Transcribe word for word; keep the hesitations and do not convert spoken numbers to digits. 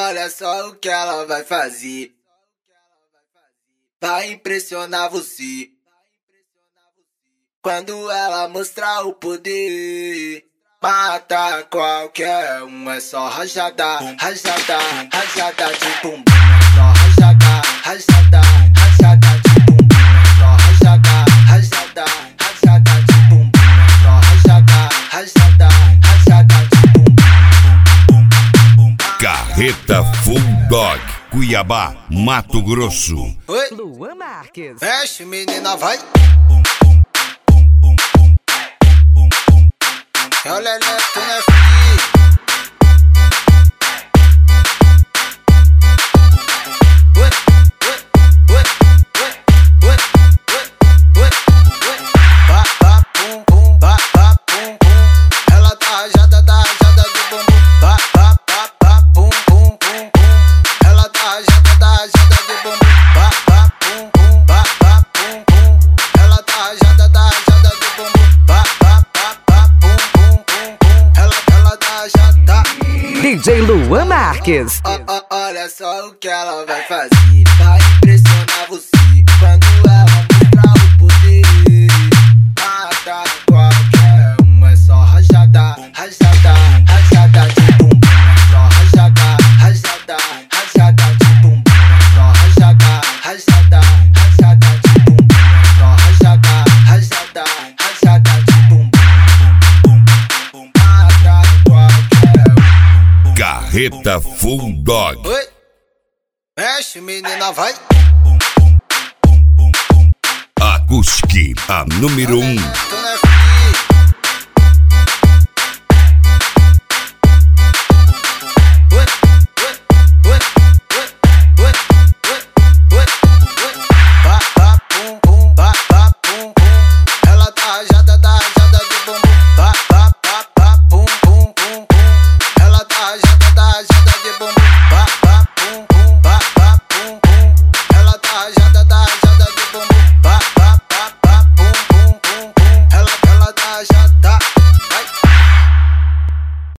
Olha só o que ela vai fazer. Vai impressionar você. Quando ela mostrar o poder, mata qualquer um. É só rajada, rajada, rajada de bumbum. É só rajada, rajada, rajada de bumbum. É só rajada, rajada, rajada de bumbum. É só rajada, rajada, rajada de bumbum. Carreta Full Dog, Cuiabá, Mato Grosso. Oi? Luan Marques. Mexe, menina, vai. Olha, tu não é filho. Oi, oi, oi, oi, oi, oi, oi, oi. Ba, ba, pum, pum, ba, ba, pum, pum. Ela tá rajada, tá rajada de bumbum. Ba, ba, ba, ba, pum, pum, pum, pum. Ela tá rajada, tá rajada de bumbum. Ba, ba, pum, pum, ba, ba, pum, pum. Ela tá rajada, tá rajada de bumbum. Ba, ba, ba, ba, pum, pum, pum, pum. Ela, ela tá rajada. D J Luan Marques. Ó, ó, olha só o que ela vai fazer. Vai impressionar você. Quando ela mostrar o poder, mata qualquer um. É só rajada, rajada, rajada de bumbum. É só rajada, rajada, rajada de bumbum. É só rajada, rajada, rajada de bumbum. É só rajada, rajada, rajada de bumbum. Mata qualquer um. Carreta Full Dog. Oi? Mexe, menina, vai. Acústica, a número um. Tu não é filho. Oi, oi, oi, oi, oi, oi, oi, oi. Ba, ba, pum, pum, ba, ba, pum, pum. Ela tá rajada, tá rajada de bumbum. Ba, ba, ba, ba, pum, pum, pum, pum. Ela tá rajada, tá rajada de bumbum. Ba, ba, pum, pum, ba, ba, pum, pum. Ela tá rajada, tá rajada de bumbum. Ba,